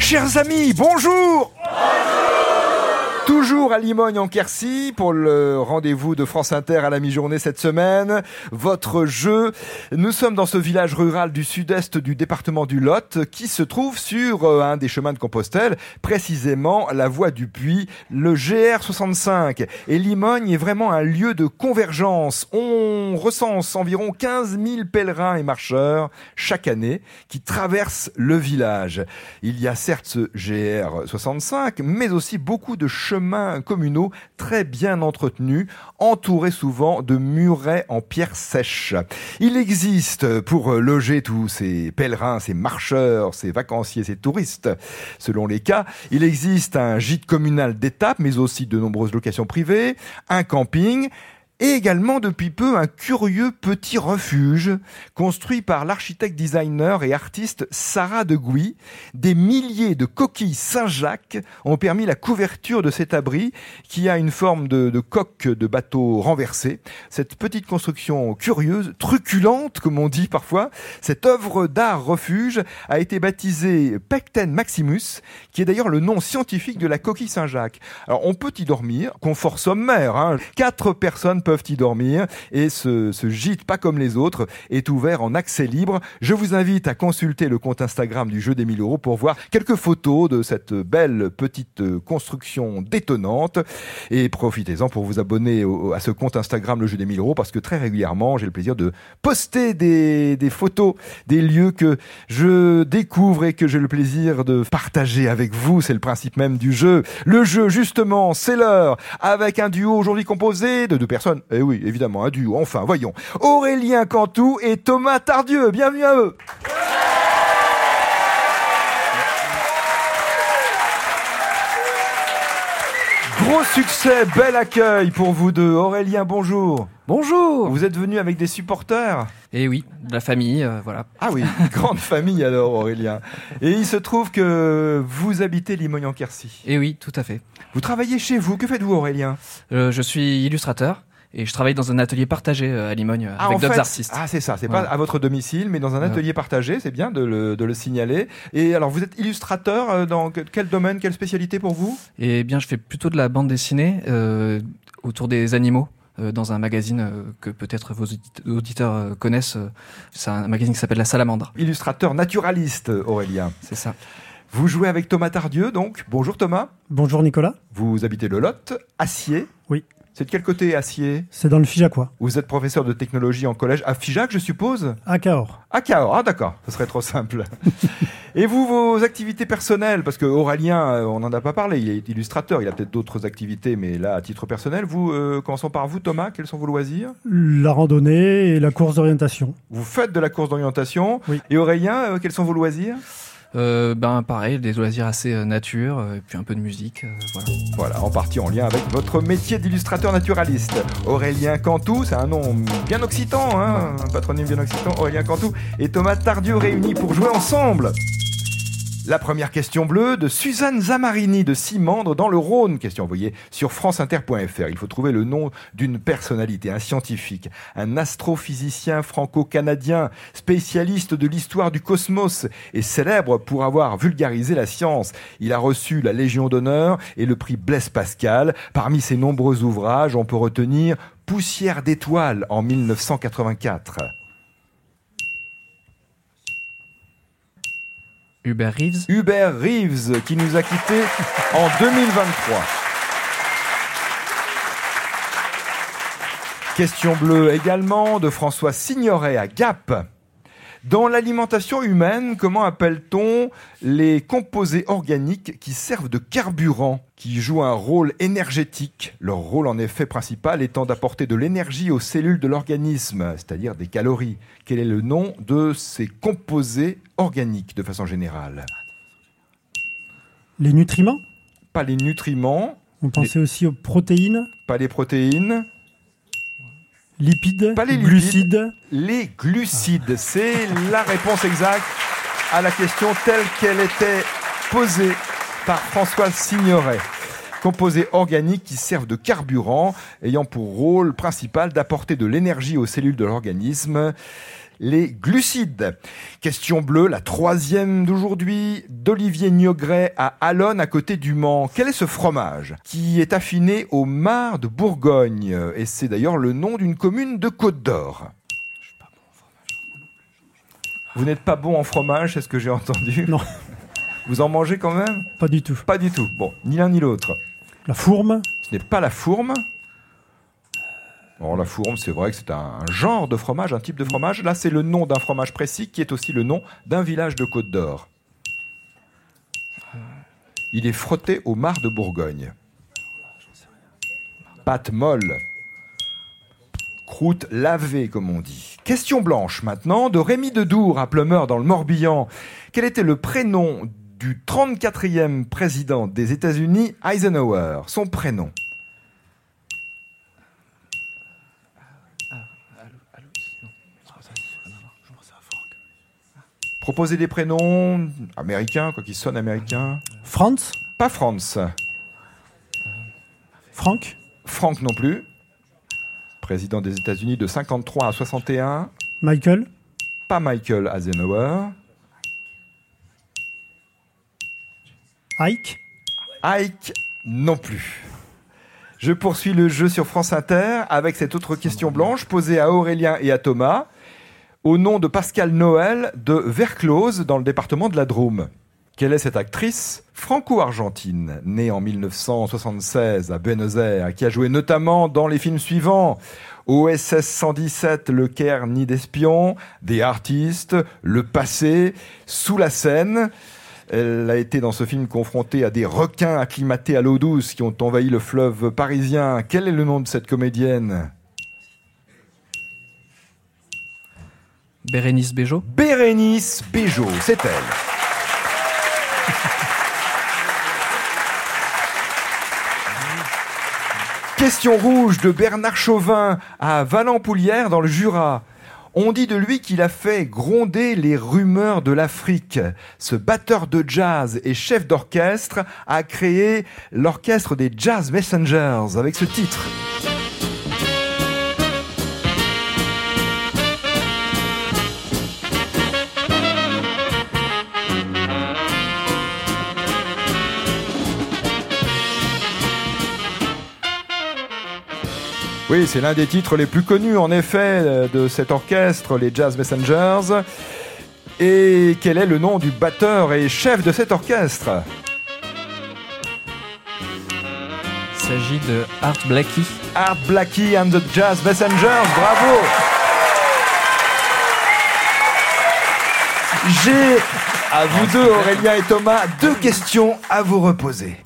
Chers amis, bonjour. Toujours à Limogne en Quercy pour le rendez-vous de France Inter à la mi-journée cette semaine. Votre jeu. Nous sommes dans ce village rural du sud-est du département du Lot qui se trouve sur un des chemins de Compostelle, précisément la voie du Puy, le GR65. Et Limogne est vraiment un lieu de convergence. On recense environ 15 000 pèlerins et marcheurs chaque année qui traversent le village. Il y a certes ce GR65, mais aussi beaucoup de chemins communaux très bien entretenus, entourés souvent de murets en pierre sèche. Il existe, pour loger tous ces pèlerins, ces marcheurs, ces vacanciers, ces touristes, selon les cas, il existe un gîte communal d'étape, mais aussi de nombreuses locations privées, un camping, et également depuis peu un curieux petit refuge construit par l'architecte designer et artiste Sarah de Gouy. Des milliers de coquilles Saint-Jacques ont permis la couverture de cet abri qui a une forme de coque de bateau renversée. Cette petite construction curieuse, truculente comme on dit parfois, cette œuvre d'art refuge a été baptisée Pecten Maximus, qui est d'ailleurs le nom scientifique de la coquille Saint-Jacques. Alors on peut y dormir, confort sommaire, 4 personnes peuvent y dormir et ce gîte, pas comme les autres, est ouvert en accès libre. Je vous invite à consulter le compte Instagram du Jeu des 1000 € pour voir quelques photos de cette belle petite construction détonnante et profitez-en pour vous abonner à ce compte Instagram le Jeu des 1000 € parce que très régulièrement j'ai le plaisir de poster des photos des lieux que je découvre et que j'ai le plaisir de partager avec vous. C'est le principe même du jeu. Le jeu justement, c'est l'heure avec un duo aujourd'hui composé de 2 personnes. Eh oui, évidemment, un duo. Enfin, voyons. Aurélien Cantou et Thomas Tardieu. Bienvenue à eux. Gros succès, bel accueil pour vous deux. Aurélien, bonjour. Bonjour. Vous êtes venu avec des supporters ? Eh oui, de la famille, voilà. Ah oui, grande famille alors, Aurélien. Et il se trouve que vous habitez Limogne en Quercy. Eh oui, tout à fait. Vous travaillez chez vous. Que faites-vous, Aurélien ? Je suis illustrateur. Et je travaille dans un atelier partagé à Limogne avec d'autres artistes. Ah, c'est ça. C'est pas à votre domicile, mais dans un atelier partagé. C'est bien de le signaler. Et alors, vous êtes illustrateur dans quel domaine, quelle spécialité pour vous ? Eh bien, je fais plutôt de la bande dessinée autour des animaux. Dans un magazine que peut-être vos auditeurs connaissent. C'est un magazine qui s'appelle La Salamandre. Illustrateur naturaliste, Aurélien. C'est ça. Vous jouez avec Thomas Tardieu, donc. Bonjour Thomas. Bonjour Nicolas. Vous habitez le Lot, Acier. Oui. C'est de quel côté, Acier ? C'est dans le Figeacois. Vous êtes professeur de technologie en collège à Figeac, je suppose ? À Cahors. À Cahors, ah d'accord, ce serait trop simple. Et vous, vos activités personnelles, parce que Aurélien, on n'en a pas parlé, il est illustrateur, il a peut-être d'autres activités, mais là, à titre personnel, vous, commençons par vous, Thomas, quels sont vos loisirs ? La randonnée et la course d'orientation. Vous faites de la course d'orientation. Oui. Et Aurélien, quels sont vos loisirs ? Pareil, des loisirs assez nature, et puis un peu de musique, voilà. Voilà, en partie en lien avec votre métier d'illustrateur naturaliste. Aurélien Cantou, c'est un nom bien occitan, un patronyme bien occitan, Aurélien Cantou et Thomas Tardieu réunis pour jouer ensemble. La première question bleue de Suzanne Zamarini de Simandre dans le Rhône. Question envoyée sur franceinter.fr. Il faut trouver le nom d'une personnalité, un scientifique, un astrophysicien franco-canadien, spécialiste de l'histoire du cosmos et célèbre pour avoir vulgarisé la science. Il a reçu la Légion d'honneur et le prix Blaise Pascal. Parmi ses nombreux ouvrages, on peut retenir Poussière d'étoiles en 1984. Hubert Reeves. Hubert Reeves, qui nous a quittés en 2023. Question bleue également de François Signoret à Gap. Dans l'alimentation humaine, comment appelle-t-on les composés organiques qui servent de carburant, qui jouent un rôle énergétique ? Leur rôle en effet principal étant d'apporter de l'énergie aux cellules de l'organisme, c'est-à-dire des calories. Quel est le nom de ces composés organiques de façon générale ? Les nutriments ? Pas les nutriments. On pensait aussi aux protéines ? Pas les protéines. Lipides, pas les glucides. Les glucides, c'est la réponse exacte à la question telle qu'elle était posée par François Signoret. Composés organiques qui servent de carburant, ayant pour rôle principal d'apporter de l'énergie aux cellules de l'organisme. les glucides. Question bleue, la troisième d'aujourd'hui, d'Olivier Niogret à Allonne, à côté du Mans. Quel est ce fromage qui est affiné au Mar de Bourgogne? Et c'est d'ailleurs le nom d'une commune de Côte d'Or. Vous n'êtes pas bon en fromage, c'est ce que j'ai entendu? Non. Vous en mangez quand même? Pas du tout. Pas du tout. Bon, ni l'un ni l'autre. La fourme? Ce n'est pas la fourme. Alors la fourme, c'est vrai que c'est un genre de fromage, un type de fromage. Là, c'est le nom d'un fromage précis qui est aussi le nom d'un village de Côte d'Or. Il est frotté au Mar de Bourgogne. Pâte molle. Croûte lavée, comme on dit. Question blanche maintenant, de Rémi de Dour à Pleumeur dans le Morbihan. Quel était le prénom du 34e président des États-Unis, Eisenhower? Son prénom. Proposez des prénoms américains, quoi, qui sonnent américains. Franz? Pas Franz. Frank? Frank non plus. Président des États-Unis de 53 à 61. Michael? Pas Michael Eisenhower. Ike? Ike non plus. Je poursuis le jeu sur France Inter avec cette autre question blanche posée à Aurélien et à Thomas au nom de Pascal Noël de Verclose dans le département de la Drôme. Quelle est cette actrice franco-argentine, née en 1976 à Buenos Aires, qui a joué notamment dans les films suivants: OSS 117, Le Caire Nid d'Espions, The Artist, Le Passé, Sous la Seine. Elle a été dans ce film confrontée à des requins acclimatés à l'eau douce qui ont envahi le fleuve parisien. Quel est le nom de cette comédienne? Bérénice Bejo. Bérénice Bejo, c'est elle. Question rouge de Bernard Chauvin à Valent-Poulières dans le Jura. On dit de lui qu'il a fait gronder les rumeurs de l'Afrique. Ce batteur de jazz et chef d'orchestre a créé l'orchestre des Jazz Messengers avec ce titre. Oui, c'est l'un des titres les plus connus, en effet, de cet orchestre, les Jazz Messengers. Et quel est le nom du batteur et chef de cet orchestre? Il s'agit de Art Blakey. Art Blakey and the Jazz Messengers, bravo! J'ai, à vous deux, Aurélien et Thomas, deux questions à vous reposer.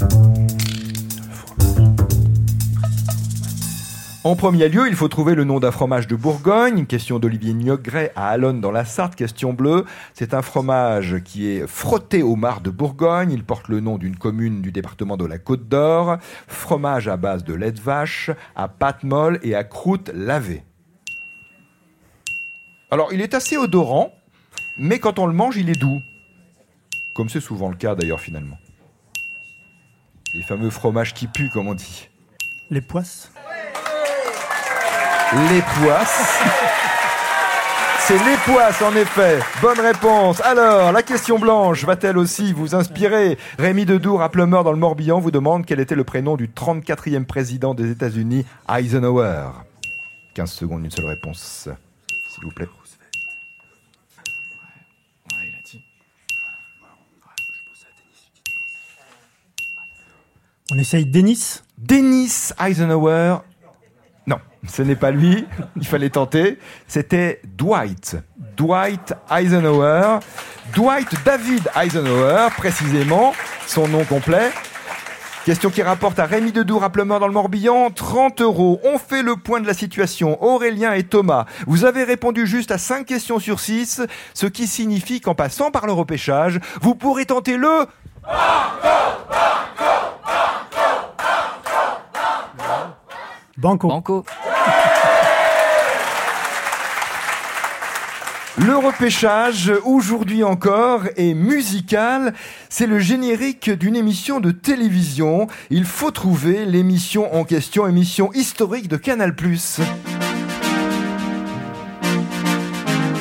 En premier lieu, il faut trouver le nom d'un fromage de Bourgogne. Question d'Olivier Niogret à Allonne dans la Sarthe. Question bleue. C'est un fromage qui est frotté au Mar de Bourgogne. Il porte le nom d'une commune du département de la Côte d'Or. Fromage à base de lait de vache, à pâte molle et à croûte lavée. Alors, il est assez odorant, mais quand on le mange, il est doux. Comme c'est souvent le cas d'ailleurs finalement. Les fameux fromages qui puent, comme on dit. Les poisses? Les poisses. C'est les poisses, en effet. Bonne réponse. Alors, la question blanche va-t-elle aussi vous inspirer? Rémi de Dour à Pleumeur dans le Morbihan vous demande quel était le prénom du 34e président des États-Unis, Eisenhower. 15 secondes, une seule réponse, s'il vous plaît. On essaye Dennis? Dennis Eisenhower. Non, ce n'est pas lui, il fallait tenter. C'était Dwight Eisenhower. Dwight David Eisenhower, précisément, son nom complet. Question qui rapporte à Rémi de Dour à Pleumeur dans le Morbihan, 30 €. On fait le point de la situation. Aurélien et Thomas, vous avez répondu juste à 5 questions sur 6, ce qui signifie qu'en passant par le repêchage, vous pourrez tenter le... Banco. Banco. Le repêchage, aujourd'hui encore, est musical. C'est le générique d'une émission de télévision. Il faut trouver l'émission en question, émission historique de Canal+.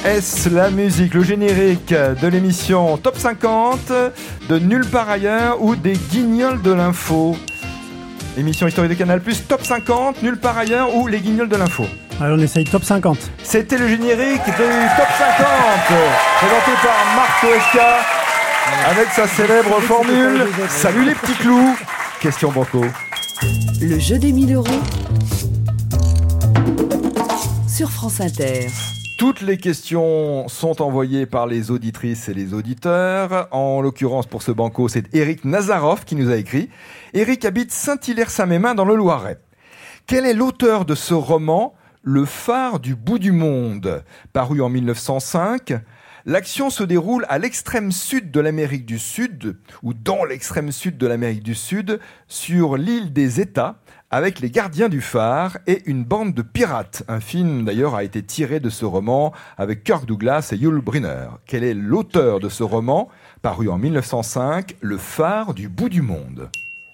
Est-ce la musique, le générique de l'émission Top 50, de Nulle part ailleurs ou des Guignols de l'info? Émission historique de Canal+, Top 50, Nulle part ailleurs ou les Guignols de l'info? Allez, on essaye top 50. C'était le générique du Top 50, présenté par Marc Toesca, avec sa célèbre formule « Salut les petits clous !» Question banco. Le jeu des 1000 € sur France Inter. Toutes les questions sont envoyées par les auditrices et les auditeurs. En l'occurrence, pour ce banco, c'est Eric Nazarov qui nous a écrit. Eric habite Saint-Hilaire-Saint-Mémin dans le Loiret. Quel est l'auteur de ce roman « Le phare du bout du monde » paru en 1905 ? L'action se déroule à l'extrême sud de l'Amérique du Sud, ou dans l'extrême sud de l'Amérique du Sud, sur l'île des États, avec les gardiens du phare et une bande de pirates. Un film, d'ailleurs, a été tiré de ce roman avec Kirk Douglas et Yul Brynner. Quel est l'auteur de ce roman, paru en 1905, Le phare du bout du monde ?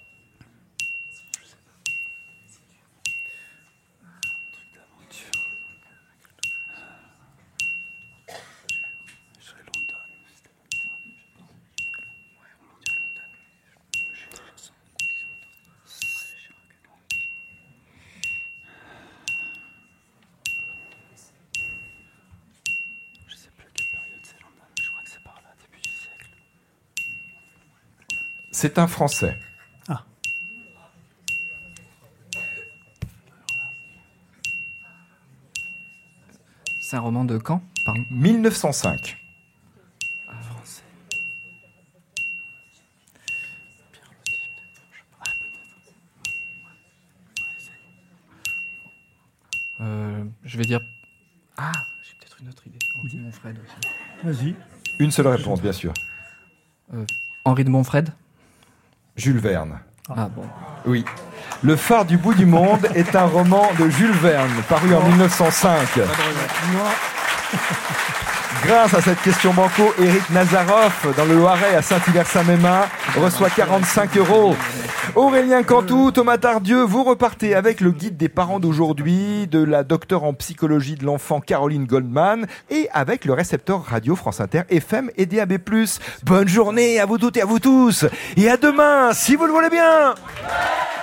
C'est un Français. Ah. C'est un roman de quand? Pardon. 1905. Un Français. Je vais dire... Ah, j'ai peut-être une autre idée. Henri de Montfred aussi. Vas-y. Une seule réponse, bien sûr. Henri de Montfred. Jules Verne. Ah bon. Oui. Le phare du bout du monde est un roman de Jules Verne, paru en 1905. Grâce à cette question banco, Eric Nazarov, dans le Loiret à Saint-Hilaire-Saint-Mémin, reçoit 45 €. Aurélien Cantou, Thomas Tardieu, vous repartez avec le guide des parents d'aujourd'hui, de la docteure en psychologie de l'enfant Caroline Goldman, et avec le récepteur radio France Inter FM et DAB+. Bonne journée à vous toutes et à vous tous, et à demain, si vous le voulez bien.